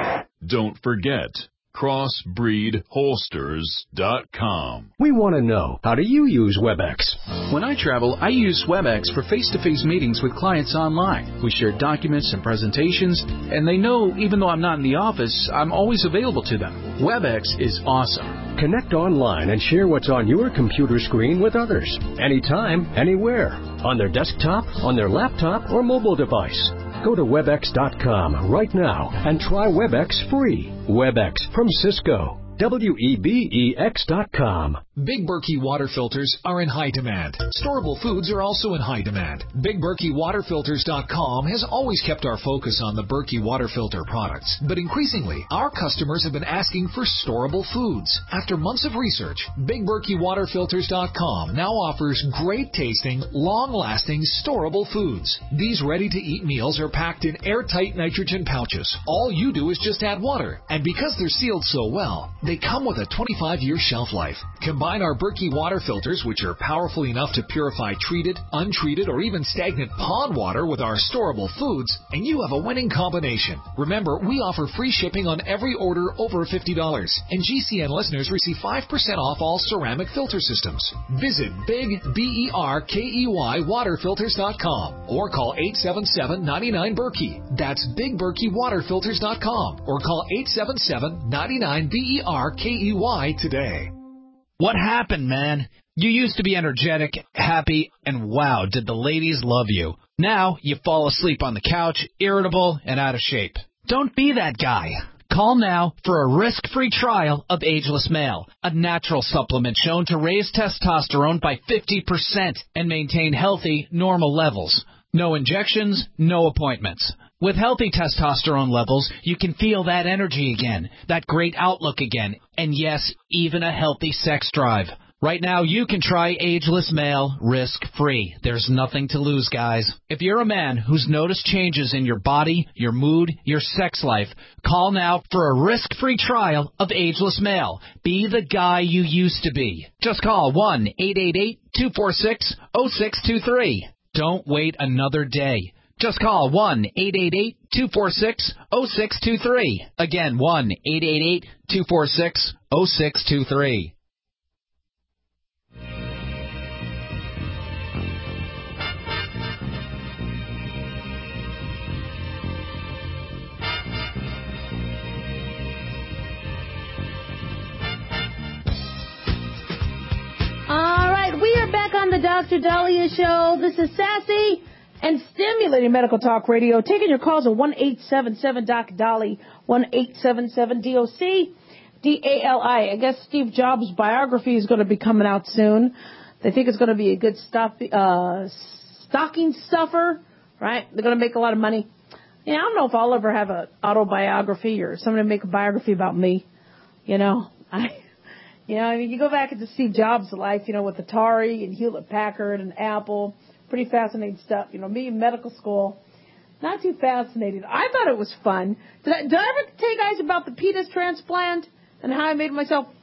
Don't forget, crossbreed holsters dot com. We want to know, how do you use WebEx? When I travel, I use WebEx for face-to-face meetings with clients online. We share documents and presentations, and they know even though I'm not in the office, I'm always available to them. WebEx is awesome. Connect online and share what's on your computer screen with others. Anytime, anywhere. On their desktop, on their laptop, or mobile device. Go to webex dot com right now and try WebEx free. WebEx from Cisco. W E B E X dot com. Big Berkey water filters are in high demand. Storable foods are also in high demand. Big Berkey Water Filters dot com has always kept our focus on the Berkey water filter products. But increasingly, our customers have been asking for storable foods. After months of research, Big Berkey Water Filters dot com now offers great tasting, long-lasting, storable foods. These ready-to-eat meals are packed in airtight nitrogen pouches. All you do is just add water. And because they're sealed so well, they come with a twenty-five year shelf life. Combine our Berkey water filters, which are powerful enough to purify treated, untreated, or even stagnant pond water with our storable foods, and you have a winning combination. Remember, we offer free shipping on every order over fifty dollars, and G C N listeners receive five percent off all ceramic filter systems. Visit Big B E R K E Y Water Filters dot com or call eight seven seven, nine nine, Berkey. That's Big Berkey Water Filters dot com or call eight seven seven, nine nine, B E R K E Y today. What happened, man? You used to be energetic, happy, and wow, did the ladies love you. Now you fall asleep on the couch, irritable, and out of shape. Don't be that guy. Call now for a risk-free trial of Ageless Male, a natural supplement shown to raise testosterone by fifty percent and maintain healthy, normal levels. No injections, no appointments. With healthy testosterone levels, you can feel that energy again, that great outlook again, and yes, even a healthy sex drive. Right now, you can try Ageless Male risk-free. There's nothing to lose, guys. If you're a man who's noticed changes in your body, your mood, your sex life, call now for a risk-free trial of Ageless Male. Be the guy you used to be. Just call one eight eight eight, two four six, zero six two three. Don't wait another day. Just call one eight eight eight, two four six, zero six two three. Again, one eight eight eight, two four six, zero six two three. All right, we are back on the Doctor Dahlia Show. This is Sassy and Stimulating Medical Talk Radio. Taking your calls at one eight seven seven Doc Dali, one eight seven seven D O C D A L I. I guess Steve Jobs' biography is going to be coming out soon. They think it's going to be a good stuff, uh, stocking stuffer, right? They're going to make a lot of money. You know, I don't know if I'll ever have an autobiography or somebody make a biography about me. You know, I... You know, I mean, you go back into Steve Jobs' life, you know, with Atari and Hewlett-Packard and Apple. Pretty fascinating stuff. You know, me in medical school, not too fascinated. I thought it was fun. Did I, did I ever tell you guys about the penis transplant and how I made myself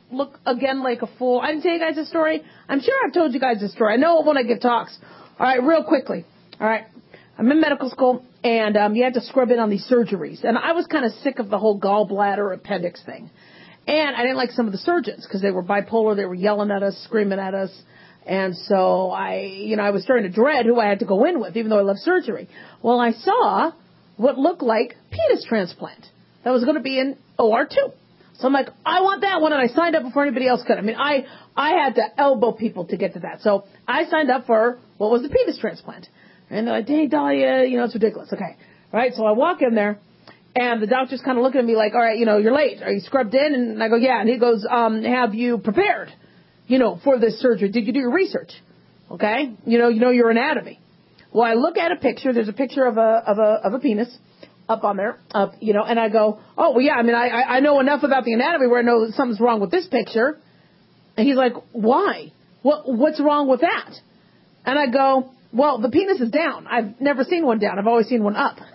look again like a fool. I didn't tell you guys this story. I'm sure I've told you guys this story. I know when I give talks. All right, real quickly. All right. I'm in medical school, and um, you had to scrub in on these surgeries. And I was kind of sick of the whole gallbladder appendix thing. And I didn't like some of the surgeons because they were bipolar. They were yelling at us, screaming at us. And so I, you know, I was starting to dread who I had to go in with, even though I love surgery. Well, I saw what looked like penis transplant. That was going to be in O R two. So I'm like, I want that one, and I signed up before anybody else could. I mean, I, I had to elbow people to get to that. So I signed up for what was the penis transplant. And they're like, dang, Dahlia, you know, it's ridiculous. Okay. Right? So I walk in there, and the doctor's kind of looking at me like, all right, you know, you're late. Are you scrubbed in? And I go, yeah. And he goes, um, have you prepared, you know, for this surgery? Did you do your research? Okay? You know, you know your anatomy. Well, I look at a picture. There's a picture of a, of a, of a penis up on there, up, you know, and I go, oh, well, yeah, I mean, I, I know enough about the anatomy where I know that something's wrong with this picture. And he's like, why? What, what's wrong with that? And I go, well, the penis is down. I've never seen one down. I've always seen one up.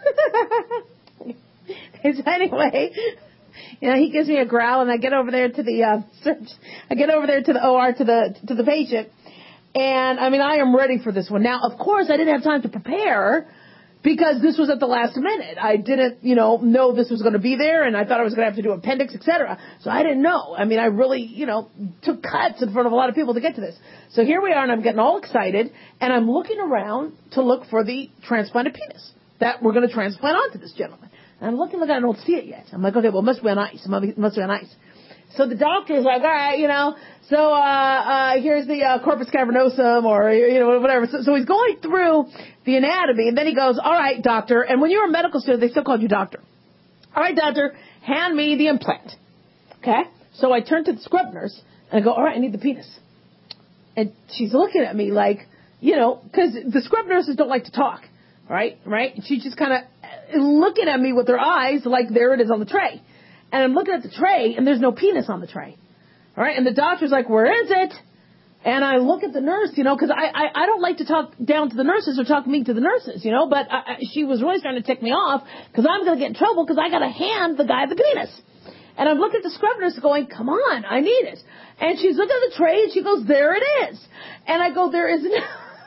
So anyway, you know, he gives me a growl, and I get over there to the uh, search. I get over there to the O R to the to the patient, and I mean, I am ready for this one. Now, of course, I didn't have time to prepare because this was at the last minute. I didn't, you know, know this was going to be there, and I thought I was going to have to do appendix, et cetera. So I didn't know. I mean, I really, you know, took cuts in front of a lot of people to get to this. So here we are, and I'm getting all excited, and I'm looking around to look for the transplanted penis that we're going to transplant onto this gentleman. And I'm looking, looking, I don't see it yet. I'm like, okay, well, it must be on ice. It must be, it must be on ice. So the doctor's like, all right, you know, so uh, uh, here's the uh, corpus cavernosum or, you know, whatever. So, so he's going through the anatomy, and then he goes, all right, doctor. And when you were a medical student, they still called you doctor. All right, doctor, hand me the implant. Okay? So I turn to the scrub nurse, and I go, all right, I need the penis. And she's looking at me like, you know, because the scrub nurses don't like to talk, right? Right? And she's just kind of looking at me with her eyes like there it is on the tray. And I'm looking at the tray, and there's no penis on the tray. All right? And the doctor's like, where is it? And I look at the nurse, you know, because I, I, I don't like to talk down to the nurses or talk mean to the nurses, you know, but I, I, she was really starting to tick me off because I'm going to get in trouble because I got to hand the guy the penis. And I'm looking at the scrub nurse going, come on, I need it. And she's looking at the tray, and she goes, there it is. And I go, there is no,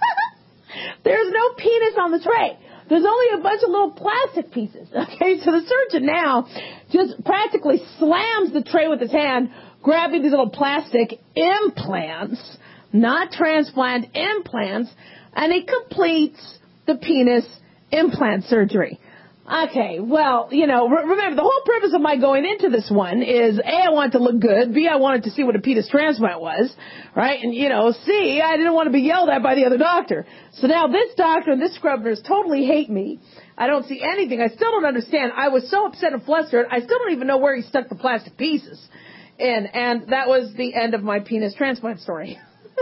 there's no penis on the tray. There's only a bunch of little plastic pieces. Okay, so the surgeon now just practically slams the tray with his hand, grabbing these little plastic implants, not transplant implants, and he completes the penis implant surgery. Okay, well, you know, re- remember, the whole purpose of my going into this one is, A, I wanted to look good, B, I wanted to see what a penis transplant was, right? And, you know, C, I didn't want to be yelled at by the other doctor. So now this doctor and this scrub nurse totally hate me. I don't see anything. I still don't understand. I was so upset and flustered, I still don't even know where he stuck the plastic pieces in. And that was the end of my penis transplant story.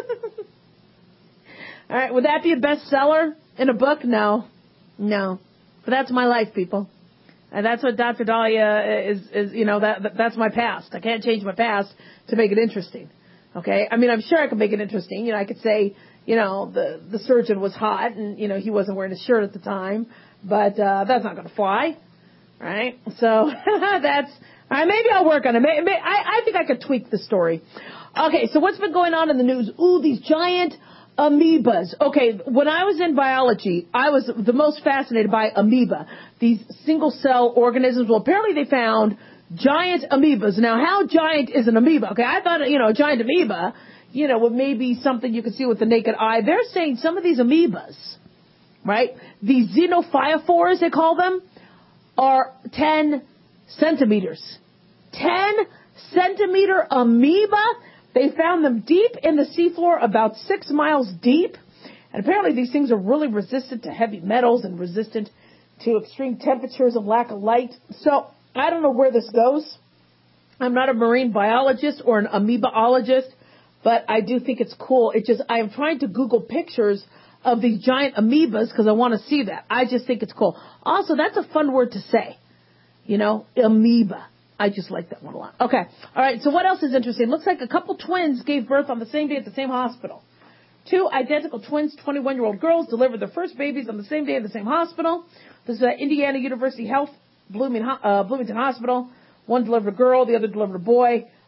All right, would that be a bestseller in a book? No. No. But that's my life, people. And that's what Doctor Dahlia is, is, you know, that, that's my past. I can't change my past to make it interesting. Okay? I mean, I'm sure I could make it interesting. You know, I could say, you know, the, the surgeon was hot and, you know, he wasn't wearing a shirt at the time. But, uh, that's not going to fly. Right? So, that's, all right, maybe I'll work on it. Maybe, I, I think I could tweak the story. Okay, so what's been going on in the news? Ooh, these giant amoebas. Okay, when I was in biology, I was the most fascinated by amoeba, these single-cell organisms. Well, apparently they found giant amoebas. Now, how giant is an amoeba? Okay, I thought, you know, a giant amoeba, you know, would maybe something you could see with the naked eye. They're saying some of these amoebas, right, these xenophyophores, they call them, are ten centimeters. ten centimeter amoeba? They found them deep in the seafloor, about six miles deep. And apparently these things are really resistant to heavy metals and resistant to extreme temperatures and lack of light. So I don't know where this goes. I'm not a marine biologist or an amoebaologist, but I do think it's cool. It just, I am trying to Google pictures of these giant amoebas because I want to see that. I just think it's cool. Also, that's a fun word to say. You know, amoeba. I just like that one a lot. Okay. All right. So what else is interesting? Looks like a couple twins gave birth on the same day at the same hospital. Two identical twins, twenty-one-year-old girls, delivered their first babies on the same day at the same hospital. This is at Indiana University Health, Bloomington, uh, Bloomington Hospital. One delivered a girl, the other delivered a boy.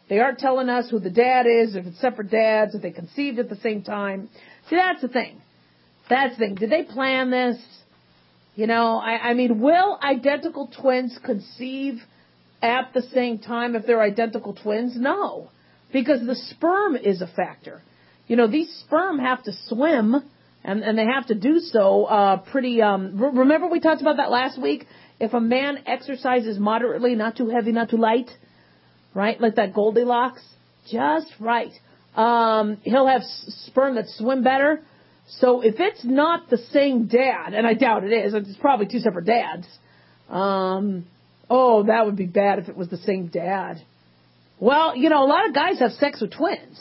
They aren't telling us who the dad is, if it's separate dads, if they conceived at the same time. See, that's the thing. That's the thing. Did they plan this? You know, I, I mean, will identical twins conceive at the same time if they're identical twins? No, because the sperm is a factor. You know, these sperm have to swim, and, and they have to do so uh, pretty, um, re- remember we talked about that last week? If a man exercises moderately, not too heavy, not too light, right, like that Goldilocks, just right, um, he'll have s- sperm that swim better. So if it's not the same dad, and I doubt it is, it's probably two separate dads, um, oh, that would be bad if it was the same dad. Well, you know, a lot of guys have sex with twins.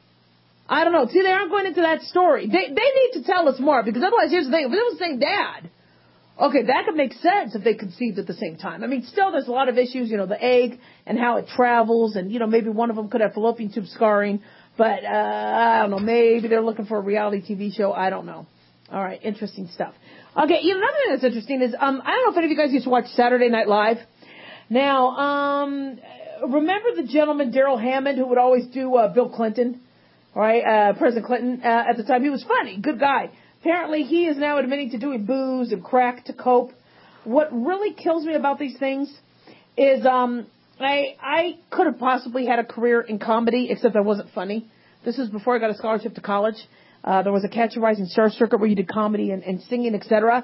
I don't know. See, they aren't going into that story. They they need to tell us more, because otherwise, here's the thing. If it was the same dad, okay, that could make sense if they conceived at the same time. I mean, still, there's a lot of issues, you know, the egg and how it travels, and, you know, maybe one of them could have fallopian tube scarring. But, uh, I don't know, maybe they're looking for a reality T V show. I don't know. All right, interesting stuff. Okay, you know, another thing that's interesting is, um, I don't know if any of you guys used to watch Saturday Night Live. Now, um, remember the gentleman, Darrell Hammond, who would always do uh, Bill Clinton, right, uh, President Clinton uh, at the time? He was funny, good guy. Apparently, he is now admitting to doing booze and crack to cope. What really kills me about these things is, um, I I could have possibly had a career in comedy, except I wasn't funny. This was before I got a scholarship to college. Uh, there was a Catch a Rising Star circuit where you did comedy and, and singing, et cetera.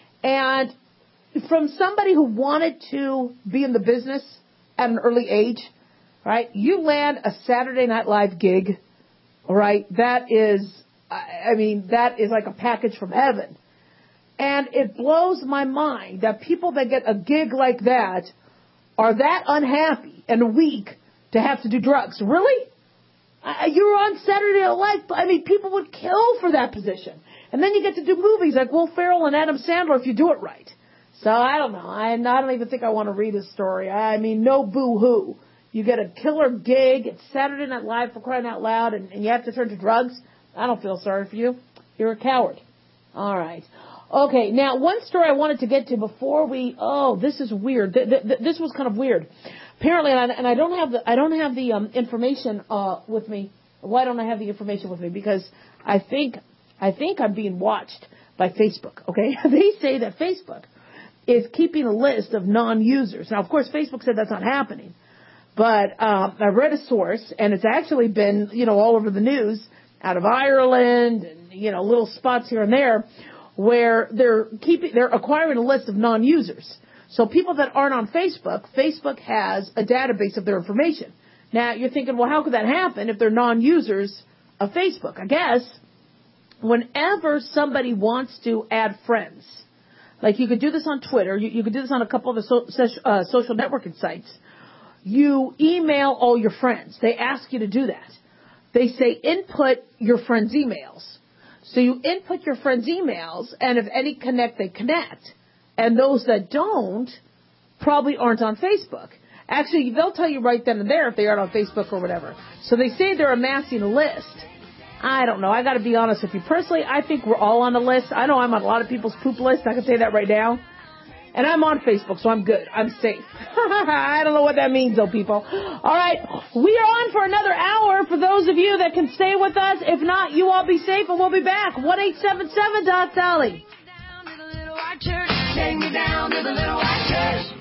And from somebody who wanted to be in the business at an early age, right, you land a Saturday Night Live gig, all right, that is, I mean, that is like a package from heaven. And it blows my mind that people that get a gig like that are that unhappy and weak to have to do drugs. Really? Uh, you're on Saturday Night Live. I mean, people would kill for that position. And then you get to do movies like Will Ferrell and Adam Sandler if you do it right. So I don't know. I, I don't even think I want to read his story. I mean, no boo-hoo. You get a killer gig. It's Saturday Night Live, for crying out loud, and, and you have to turn to drugs. I don't feel sorry for you. You're a coward. All right. Okay, now one story I wanted to get to before we. Oh, this is weird. Th- th- th- this was kind of weird. Apparently, and I, and I don't have the I don't have the um, information uh, with me. Why don't I have the information with me? Because I think I think I'm being watched by Facebook. Okay, they say that Facebook is keeping a list of non-users. Now, of course, Facebook said that's not happening, but um, I read a source, and it's actually been you know all over the news, out of Ireland, and you know little spots here and there, where they're keeping, they're acquiring a list of non-users. So people that aren't on Facebook, Facebook has a database of their information. Now you're thinking, well, how could that happen if they're non-users of Facebook? I guess whenever somebody wants to add friends, like you could do this on Twitter, you, you could do this on a couple of the so, uh, social networking sites, you email all your friends. They ask you to do that. They say input your friends' emails. So you input your friends' emails, and if any connect, they connect. And those that don't probably aren't on Facebook. Actually, they'll tell you right then and there if they aren't on Facebook or whatever. So they say they're amassing a list. I don't know. I got to be honest with you. Personally, I think we're all on a list. I know I'm on a lot of people's poop list. I can say that right now. And I'm on Facebook, so I'm good. I'm safe. I don't know what that means, though, people. All right. We are on for another hour for those of you that can stay with us. If not, you all be safe, and we'll be back. one eight seven seven Doc Dolly. Take me down to the little white church.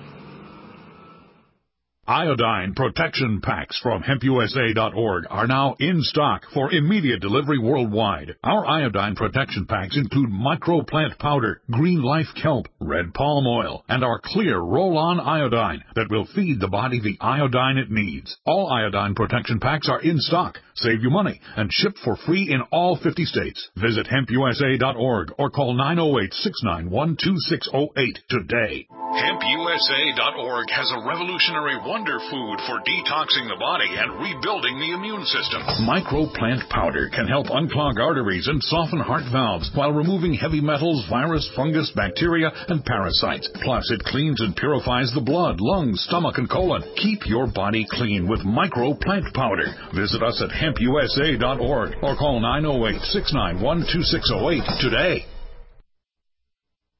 Iodine protection packs from hemp U S A dot org are now in stock for immediate delivery worldwide. Our iodine protection packs include microplant powder, green life kelp, red palm oil, and our clear roll-on iodine that will feed the body the iodine it needs. All iodine protection packs are in stock, save you money, and shipped for free in all fifty states. Visit hemp U S A dot org or call nine oh eight, six nine one, two six oh eight today. hemp U S A dot org has a revolutionary wonder food for detoxing the body and rebuilding the immune system. Microplant powder can help unclog arteries and soften heart valves while removing heavy metals, virus, fungus, bacteria, and parasites. Plus, it cleans and purifies the blood, lungs, stomach, and colon. Keep your body clean with Microplant powder. Visit us at hemp U S A dot org or call nine oh eight, six nine one, two six oh eight today.